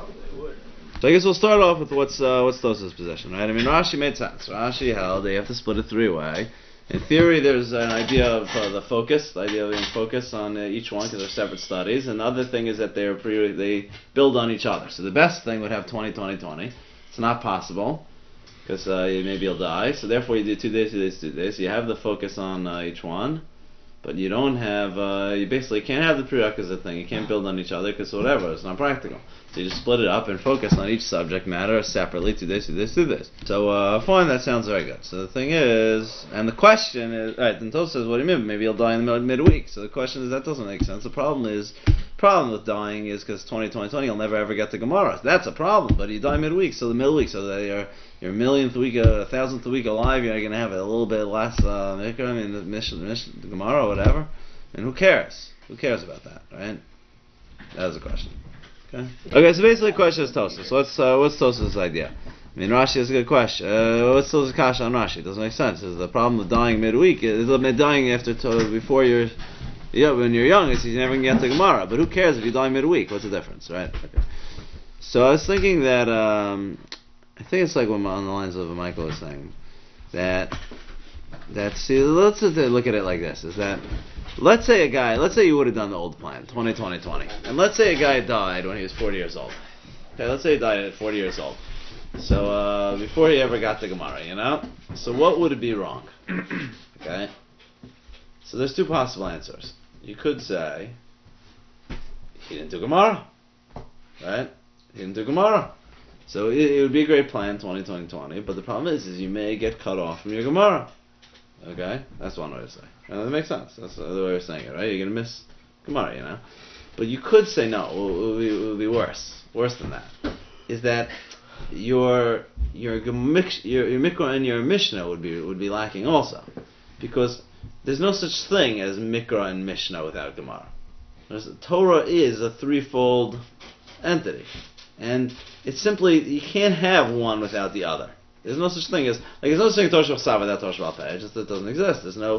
So I guess we'll start off with what's Tosafos' position, right? I mean, Rashi made sense. Rashi held they have to split it three-way. In theory, there's an idea of the idea of being focused on each one because they're separate studies. And the other thing is that they build on each other. So the best thing would have 20, 20, 20. It's not possible because maybe you'll die. So therefore, you do 2 days, 2 days, 2 days. You have the focus on each one. But you don't have, you basically can't have the prerequisite thing. You can't build on each other because whatever, it's not practical. So you just split it up and focus on each subject matter separately, 2 days, 2 days, 2 days. So fine, that sounds very good. So the thing is, and the question is, alright, then Tosafos says, what do you mean? Maybe he'll die in the midweek. So the question is, that doesn't make sense. The problem with dying is because 20, 20, 20, you'll never ever get to Gemara. That's a problem, but you die midweek, so the midweek, so that your millionth week, 1,000th week alive, you're going to have a little bit less mikra, I mean, the Gemara or whatever. And who cares? Who cares about that, right? That was the question. Okay, so basically the question is Tosafos. So what's Tosafos' idea? I mean, Rashi has a good question. What's Tosafos' kasha on Rashi? It doesn't make sense. Is the problem with dying midweek? Is dying before you're... Yeah, when you're young, it's you never can get to Gemara. But who cares if you die midweek? What's the difference, right? Okay. So I was thinking that I think it's like what on the lines of what Michael was saying that see, let's look at it like this: is that let's say you would have done the old plan, 20, 20, 20, and let's say a guy died when he was 40 years old. Okay, let's say he died at 40 years old. So before he ever got to Gemara, you know. So what would be wrong? Okay. So there's two possible answers. You could say, he didn't do Gemara. Right? He didn't do Gemara. So it would be a great plan, 20, 20, 20, but the problem is you may get cut off from your Gemara. Okay? That's one way to say. And that makes sense. That's the way of saying it, right? You're going to miss Gemara, you know? But you could say, no, it would be worse. Worse than that. Is that your Mikra and your Mishnah would be lacking also. Because there's no such thing as Mikra and Mishnah without Gemara. Torah is a threefold entity. And it's simply, you can't have one without the other. There's no such thing as, there's no such thing as Torah Shebachsav without Torah Sheba'al Peh. It doesn't exist.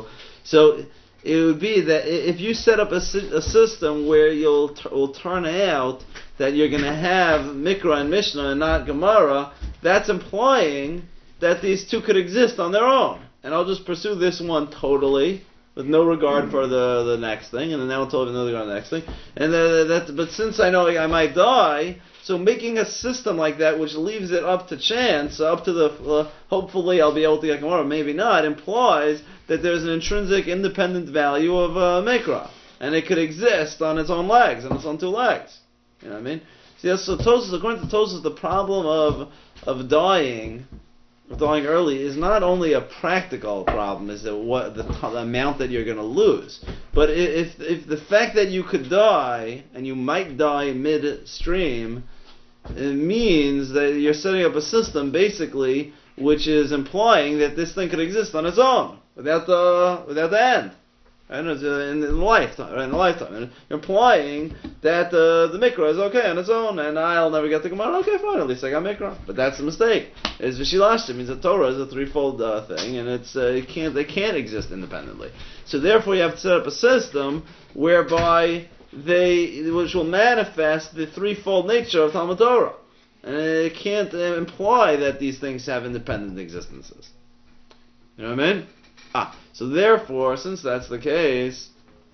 So it would be that if you set up a system where will turn out that you're going to have Mikra and Mishnah and not Gemara, that's implying that these two could exist on their own. And I'll just pursue this one totally, with no regard for the next thing, and then I'll totally no regard for the next thing. And but since I know I might die, so making a system like that, which leaves it up to chance, up to the hopefully I'll be able to get Gemara, maybe not, implies that there's an intrinsic independent value of Mikra, and it could exist on its own legs, on its own two legs. You know what I mean? See, so Tosafos, according to Tosafos, the problem of dying early is not only a practical problem, is that the amount that you're going to lose, but if the fact that you could die and you might die midstream, it means that you're setting up a system basically which is implying that this thing could exist on its own without the end. And in the lifetime, and you're implying that the Mikra is okay on its own, and I'll never get to Gemara. Okay, fine, at least I got Mikra. But that's a mistake. It's Vishilashta, means that Torah is a threefold thing, and they can't exist independently. So therefore, you have to set up a system whereby which will manifest the threefold nature of Talmud Torah, and it can't imply that these things have independent existences. You know what I mean? So therefore, since that's the case,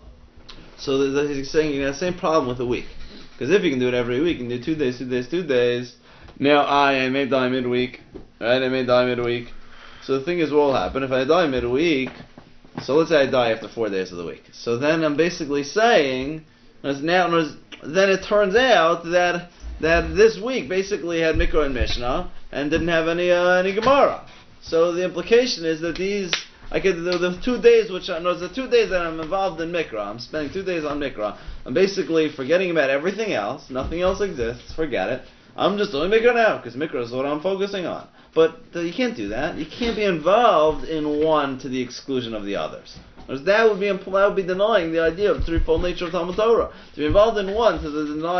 so he's saying you have the same problem with a week. Because if you can do it every week, you can do 2 days, 2 days, 2 days. Now I may die midweek, right? I may die midweek. So the thing is, what will happen if I die midweek? So let's say I die after 4 days of the week. So then I'm basically saying, then it turns out that this week basically had Mikra and Mishnah and didn't have any Gemara. So the implication is that the 2 days the 2 days that I'm involved in Mikra, I'm spending 2 days on Mikra, I'm basically forgetting about everything else, nothing else exists, forget it. I'm just doing Mikra now, because Mikra is what I'm focusing on. But you can't do that. You can't be involved in one to the exclusion of the others. Because that would be denying the idea of the threefold nature of Talmud Torah. To be involved in one to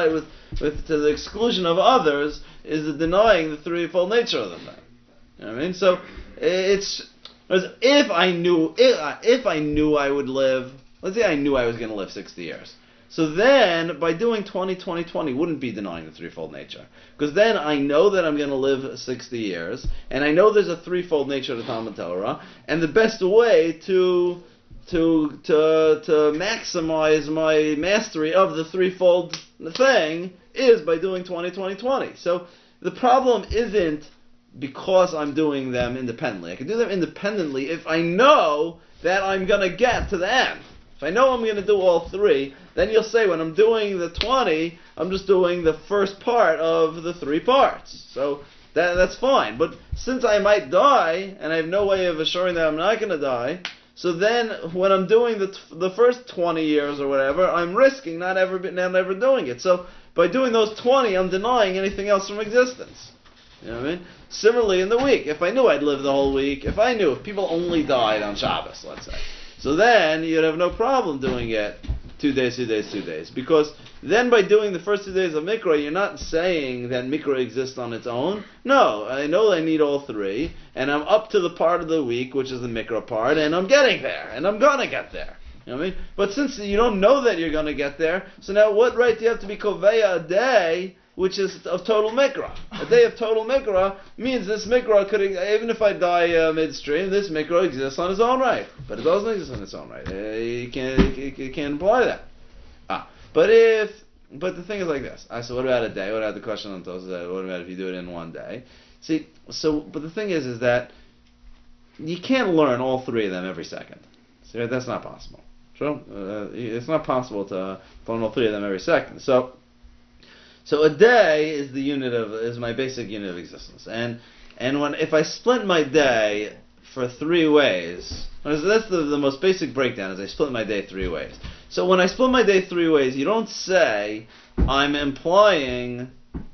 the exclusion of others is denying the threefold nature of them. You know what I mean? So it's if I knew I would live, let's say I knew I was going to live 60 years. So then, by doing 20, 20, 20, wouldn't be denying the threefold nature. Because then I know that I'm going to live 60 years, and I know there's a threefold nature to Talmud Torah, and the best way to maximize my mastery of the threefold thing is by doing 20, 20, 20. So the problem isn't because I'm doing them independently. I can do them independently if I know that I'm going to get to the end. If I know I'm going to do all three, then you'll say when I'm doing the 20, I'm just doing the first part of the three parts. So that's fine. But since I might die, and I have no way of assuring that I'm not going to die, so then when I'm doing the first 20 years or whatever, I'm risking not ever doing it. So by doing those 20, I'm denying anything else from existence. You know what I mean? Similarly, in the week, if I knew I'd live the whole week, if people only died on Shabbos, let's say, so then you'd have no problem doing it 2 days, 2 days, 2 days. Because then by doing the first 2 days of Mikra, you're not saying that Mikra exists on its own. No, I know I need all three, and I'm up to the part of the week, which is the Mikra part, and I'm getting there, and I'm going to get there. You know what I mean? But since you don't know that you're going to get there, so now what right do you have to be Koveya a day which is of total Mikra? A day of total Mikra means this Mikra could, even if I die midstream, this Mikra exists on its own right. But it doesn't exist on its own right. You can't imply that. But the thing is like this. So what about a day? What about the question on those? What about if you do it in one day? See, but the thing is that you can't learn all three of them every second. See, that's not possible. True? It's not possible to learn all three of them every second. So a day is my basic unit of existence, and if I split my day for 3 ways, that's the most basic breakdown. Is I split my day 3 ways. So when I split my day 3 ways, you don't say I'm implying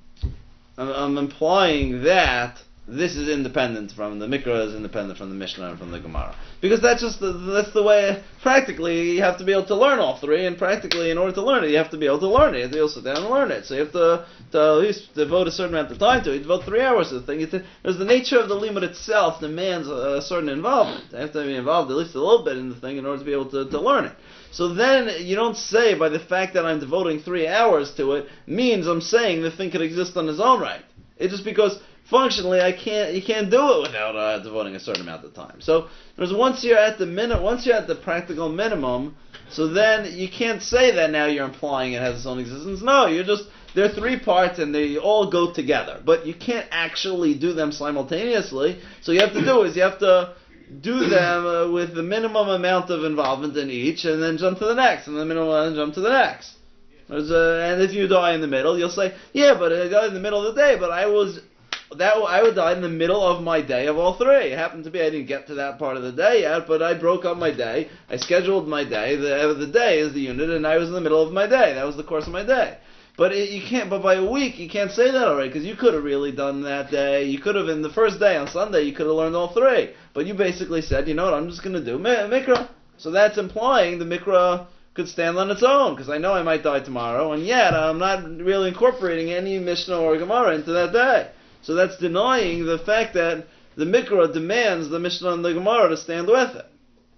that this is independent from the Mikra, is independent from the Mishnah and from the Gemara. Because that's the way, practically, you have to be able to learn all three, and practically, in order to learn it, you have to be able to learn it. You have to be able to sit down and learn it. So you have to at least devote a certain amount of time to it. You devote 3 hours to the thing. There's the nature of the limud itself demands a certain involvement. I have to be involved at least a little bit in the thing in order to be able to learn it. So then, you don't say, by the fact that I'm devoting 3 hours to it, means I'm saying the thing could exist on its own right. It's just because functionally, you can't do it without devoting a certain amount of time. So, once you're at the practical minimum, so then you can't say that now you're implying it has its own existence. No, there are 3 parts and they all go together. But you can't actually do them simultaneously. So you have to do them with the minimum amount of involvement in each, and then jump to the next, and the minimum, and jump to the next. And if you die in the middle, you'll say, yeah, but I died in the middle of the day, but I would die in the middle of my day of all 3. It happened to be I didn't get to that part of the day yet, but I broke up my day. I scheduled my day. The day is the unit, and I was in the middle of my day. That was the course of my day. But you can't. But by a week, you can't say that already, because you could have really done that day. You could have, in the first day on Sunday, you could have learned all 3. But you basically said, you know what, I'm just going to do Mikra. So that's implying the Mikra could stand on its own, because I know I might die tomorrow, and yet I'm not really incorporating any Mishnah or Gemara into that day. So that's denying the fact that the Mikra demands the Mishnah and the Gemara to stand with it.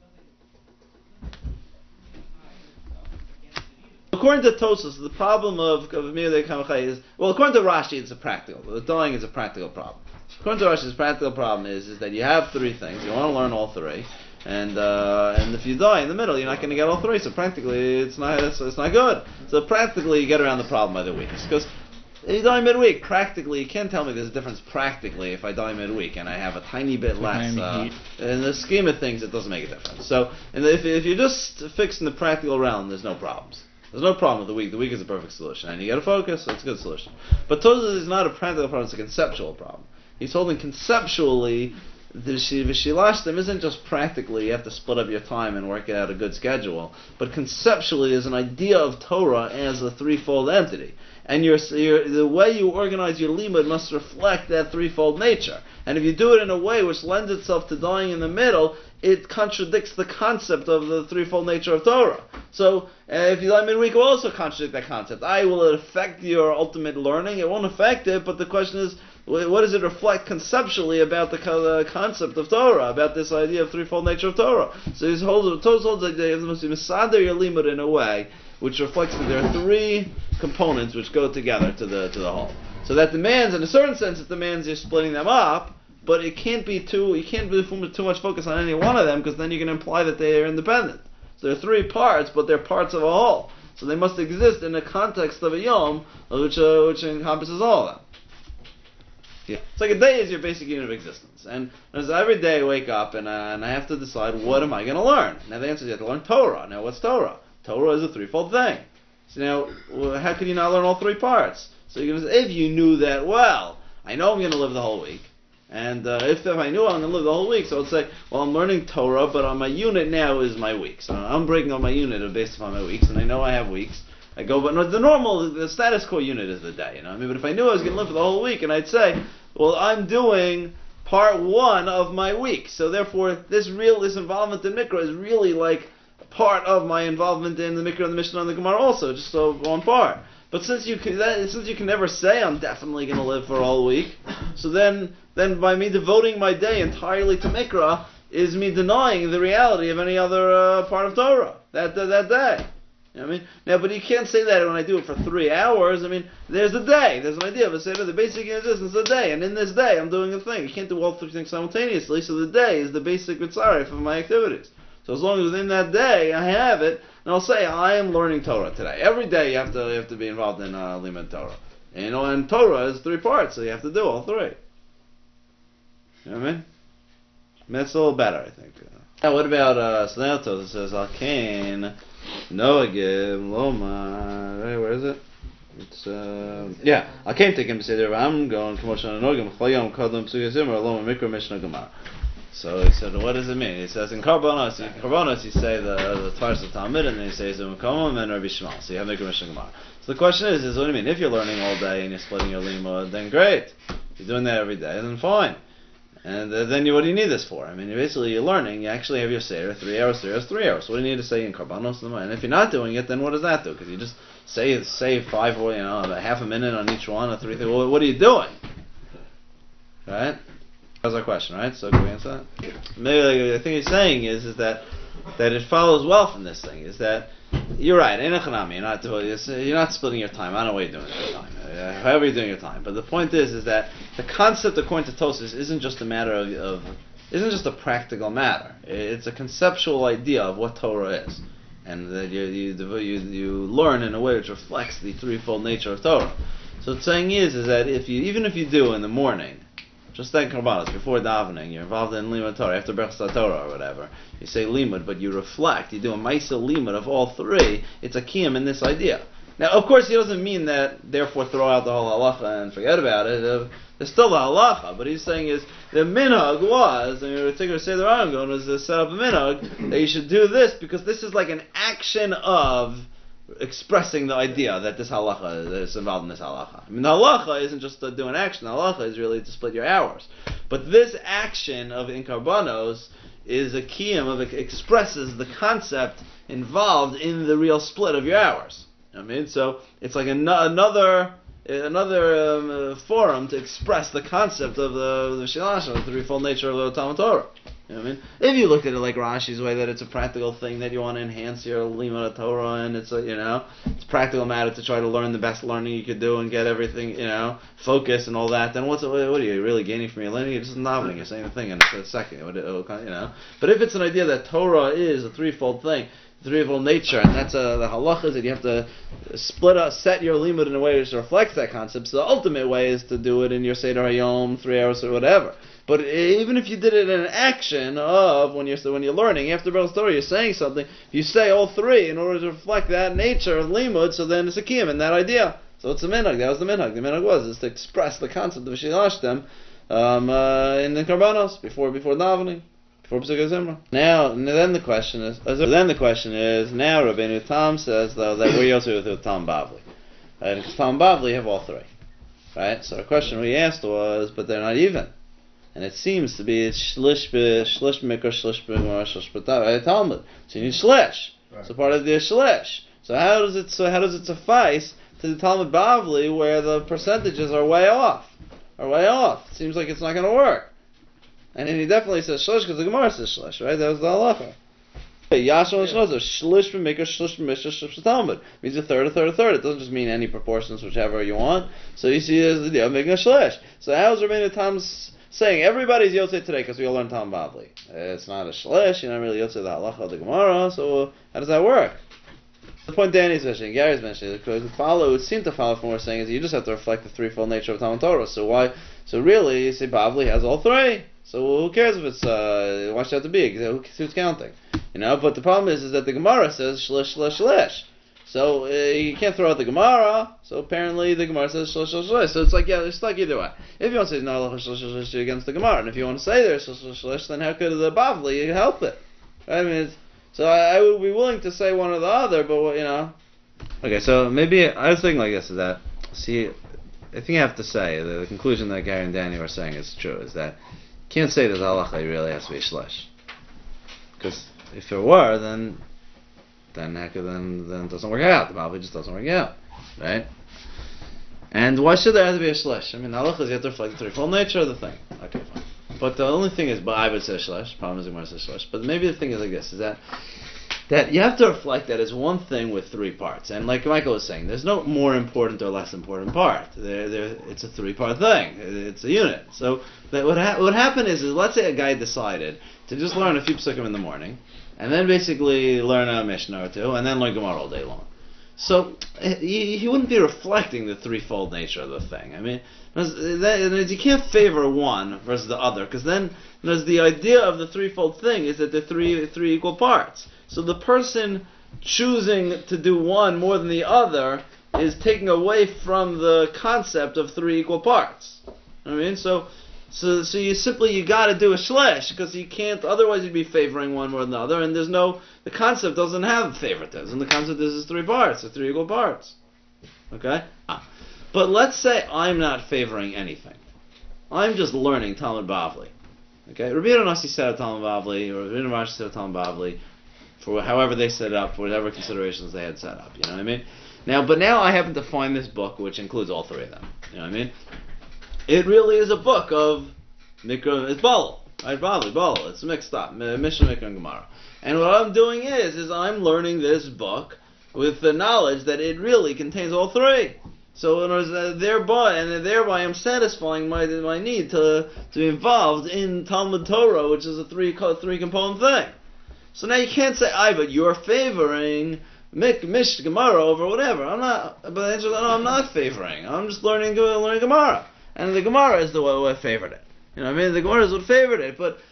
According to Tosfos, the problem of Miyadei Kamachai is, well, according to Rashi, it's a practical. The dying is a practical problem. According to Rashi, the practical problem is that you have 3 things. You want to learn all 3. And if you die in the middle, you're not going to get all 3. So practically, it's not good. So practically, you get around the problem by the weeks. Because if you die midweek, practically, you can't tell me there's a difference practically if I die midweek and I have a tiny bit less. In the scheme of things, it doesn't make a difference. So if you're just fixed in the practical realm, there's no problems. There's no problem with the week. The week is a perfect solution. And you got to focus, so it's a good solution. But Tosfos is not a practical problem, it's a conceptual problem. He's holding conceptually, the V'shilashtem isn't just practically, you have to split up your time and work out a good schedule, but conceptually there's an idea of Torah as a threefold entity. And the way you organize your limud must reflect that threefold nature. And if you do it in a way which lends itself to dying in the middle, it contradicts the concept of the threefold nature of Torah. So, if you die midweek, it will also contradict that concept. Will it affect your ultimate learning? It won't affect it, but the question is, what does it reflect conceptually about the concept of Torah, about this idea of threefold nature of Torah? So Tosfos holds that you must be misader your limud in a way which reflects that there are three components which go together to the whole. So that demands, in a certain sense, it demands you're splitting them up, but it can't be you can't really put too much focus on any one of them, because then you can imply that they are independent. So there are three parts, but they're parts of a whole. So they must exist in the context of a yom, which encompasses all of them. Yeah. It's like a day is your basic unit of existence, and as every day I wake up and I have to decide what am I going to learn. Now the answer is you have to learn Torah. Now what's Torah? Torah is a threefold thing. So now how could you not learn all three parts? So you're going to say, if you knew that well, I know I'm going to live the whole week, and if I knew I'm going to live the whole week, so I'd say, well, I'm learning Torah, but on my unit now is my week. So I'm breaking up my unit based upon my weeks, and I know I have weeks. I go, but the status quo unit is the day, But if I knew I was going to live for the whole week, and I'd say, well, I'm doing part one of my week, so therefore this involvement in Mikra is really like part of my involvement in the Mikra and the Mishnah and the Gemara also, just so one part. But since you can never say I'm definitely going to live for a whole week, so then by me devoting my day entirely to Mikra is me denying the reality of any other part of Torah that day. You know what I mean? Now, but you can't say that when I do it for 3 hours. I mean, there's a day. There's an idea of a Seder. The basic existence is a day. And in this day, I'm doing a thing. You can't do all three things simultaneously, so the day is the basic mitzvah for my activities. So as long as within that day I have it, and I'll say, I am learning Torah today. Every day you have to be involved in Limud Torah. And Torah is 3 parts, so you have to do all 3. You know what I mean? That's a little better, I think. Now, what about Sneltos? It says, Alkain, Noagim, Loma, right, where is it? It's, Alkain Tekim B'Seder, I'm going, Kamoshan Nogim, Chayom, Kodlam, Psugazim, or Loma, Mikra, Mishnah, Gemara. So he said, what does it mean? He says, in Karbonos you say the Tvaris of Talmud, and then you say Zumukomim and Rabbi Shmuel. So you have Mikra, Mishnah, Gemara. So the question is what do you mean? If you're learning all day and you're splitting your limud, then great. If you're doing that every day, then fine. And then what do you need this for? I mean, basically you're learning, you actually have your Seder, 3 hours, 3 hours, 3 hours. What do you need to say in Karbanos? And if you're not doing it, then what does that do? Because you just say 5 or, half a minute on each one, or 3 things. Well, what are you doing? Right? That's our question, right? So can we answer that? Maybe the thing he's saying is that it follows well from this thing, is that you're right, you're not splitting your time. I don't know what you're doing with your time. However you're doing your time. But the point is that the concept according to Tosfos isn't just a matter isn't just a practical matter. It's a conceptual idea of what Torah is. And that you learn in a way which reflects the threefold nature of Torah. So the saying is that even if you do in the morning, just like Karbanos, before davening, you're involved in Limud Torah, after Berachas Torah or whatever, you say Limud, but you reflect, you do a Maisa Limud of all 3, it's a kiyum in this idea. Now, of course, he doesn't mean that, therefore, throw out the whole halacha and forget about it. There's still the halacha, but he's saying is, the minhag was, and the Tigger Seder Arangon was to set up a minhag, that you should do this, because this is like an action of expressing the idea that this halacha is involved in this halacha. I mean, the halacha isn't just to do an action. The halacha is really to split your hours. But this action of in Karbanos is a kiyum, expresses the concept involved in the real split of your hours. I mean, so it's like another forum to express the concept of the Shilash, the threefold nature of the Talmud Torah. You know what I mean? If you look at it like Rashi's way, that it's a practical thing that you want to enhance your Limud Torah, and it's it's a practical matter to try to learn the best learning you could do and get everything, focus and all that. Then what are you really gaining from your learning? You're just noveling. You're saying the thing in a second. But if it's an idea that Torah is a threefold thing, threefold nature, and that's the halachas that you have to set your limud in a way which reflects that concept. So the ultimate way is to do it in your Seder Hayom, 3 hours or whatever. But even if you did it in an action of when you're learning after Berachas Torah, you're saying something. You say all 3 in order to reflect that nature of limud. So then it's a kiyum in that idea. So it's a minhag. That was the minhag. The minhag was to express the concept of Shilashtem in the Karbanos before davening. Now, then the question is, now Rabbeinu Tam says though that we're also with Tam Bavli, right? Because Tam Bavli have all 3, right? So the question we asked was, but they're not even, and it seems to be shlish mikra, shlish b'gemara, shlish b'Talmud, Talmud. So you need shlish. Right. So part of the shlish. So how does it suffice to the Talmud Bavli where the percentages are way off? It seems like it's not going to work. And then he definitely says shlish because the Gemara says shlish, right? That was the halacha. Yashon Shlozo, Shlish B'Mikra, Shlish B'Mishra, Shlish B'Talmud. Means a third, a third, a third. It doesn't just mean any proportions, whichever you want. So you see, there's the idea of making a Shlish. So how is Rabbeinu Tam saying everybody's Yotzei today because we all learn Talmud Bavli? It's not a Shlish. You're not really Yotzei the Halacha of the Gemara. So how does that work? The point Danny's mentioning, Gary's mentioning, it would seem to follow from what we're saying is you just have to reflect the threefold nature of Talmud Torah. So why? So really, you say Bavli has all three. So who cares if it's why should it have to be? Who's counting? But the problem is that the Gemara says shlish shlish shlish. So you can't throw out the Gemara. So apparently the Gemara says shlish shlish shlish. So it's like it's stuck either way. If you want to say no shlish shlish shlish against the Gemara, and if you want to say there's shlish shlish shlish, then how could the Bavli help it? Right? I mean, so I would be willing to say one or the other, but Okay, so maybe I was thinking like this: is that I think I have to say the conclusion that Gary and Danny were saying is true. Is that can't say that halacha really has to be a shlish, because if there were, then it doesn't work out. The Bavli just doesn't work out, right? And why should there have to be a shlish? I mean, halacha is you have to reflect the threefold nature of the thing. Okay, fine. But the only thing is, but I would say shlish. Problem is, Gemara says shlish. But maybe the thing is like this: is that you have to reflect that as one thing with three parts. And like Michael was saying, there's no more important or less important part. It's a three-part thing. It's a unit. So that what happened is let's say a guy decided to just learn a few psukim in the morning, and then basically learn a Mishnah or two, and then learn Gemara all day long. So he wouldn't be reflecting the threefold nature of the thing. I mean, you can't favor one versus the other, because then the idea of the threefold thing is that they're three equal parts. So the person choosing to do one more than the other is taking away from the concept of three equal parts. I mean, so you got to do a shlish, because you can't, otherwise you'd be favoring one more than the other, and the concept doesn't have favoritism. The concept is three parts, it's three equal parts. Okay? But let's say I'm not favoring anything. I'm just learning Talmud Bavli. Okay? Rabbi Yonasi said Talmud Bavli, or Rabbi Rashi said Talmud Bavli, for however they set it up, for whatever considerations they had set up. You know what I mean? But now I happen to find this book which includes all three of them. You know what I mean? It really is a book of Mikra, it's Baal, right? Baal. It's mixed up, Mishnah, Mikra, and Gemara. And what I'm doing is I'm learning this book with the knowledge that it really contains all three. So in other words, thereby I'm satisfying my need to be involved in Talmud Torah, which is a three component thing. So now you can't say, but you're favoring Mishnah, Gemara over whatever. I'm not. But the answer is, no, I'm not favoring. I'm just learning Gemara, and the Gemara is the one who favored it. You know what I mean? The Gemara is what favored it, but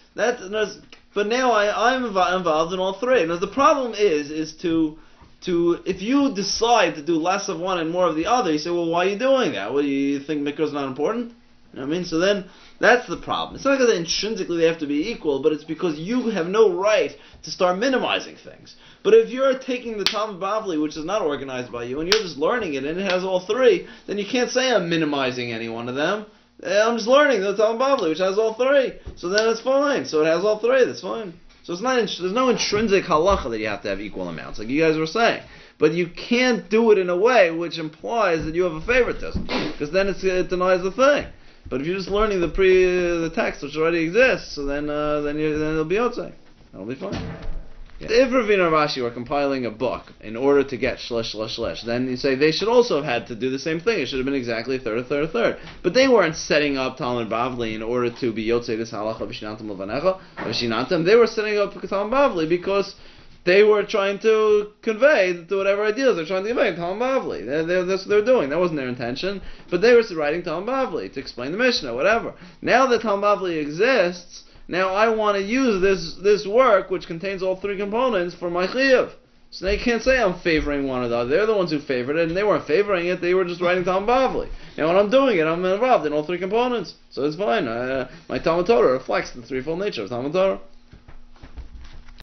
now I'm involved in all three. Now the problem is to if you decide to do less of one and more of the other, you say, well, why are you doing that? Well, you think Mikra is not important? You know what I mean? So then that's the problem. It's not because intrinsically they have to be equal, but it's because you have no right to start minimizing things. But if you're taking the Talmud Bavli, which is not organized by you, and you're just learning it, and it has all three, then you can't say I'm minimizing any one of them. I'm just learning the Talmud Bavli, which has all three. So then it's fine. So it has all three, that's fine. So it's not. There's no intrinsic halacha that you have to have equal amounts, like you guys were saying. But you can't do it in a way which implies that you have a favoritism, because then it denies the thing. But if you're just learning the text which already exists, so then it'll be outside. That'll be fine. Yeah. If Ravina and Rashi were compiling a book in order to get shlish shlish shlish, then you say they should also have had to do the same thing. It should have been exactly a third, a third, a third. But they weren't setting up Talmud Bavli in order to be yotzei this halacha v'shinantam levanecha v'shinantam. They were setting up Talmud Bavli because they were trying to convey to whatever ideas they're trying to convey Talmud Bavli. That's what they were doing. That wasn't their intention. But they were writing Talmud Bavli to explain the Mishnah, whatever. Now that Talmud Bavli exists, now I want to use this work, which contains all three components, for my chiyuv. So they can't say I'm favoring one or the other. They're the ones who favored it, and they weren't favoring it. They were just writing Talmud Bavli. Now when I'm doing it, I'm involved in all three components. So it's fine. My Talmud Torah reflects the threefold nature of Talmud Torah.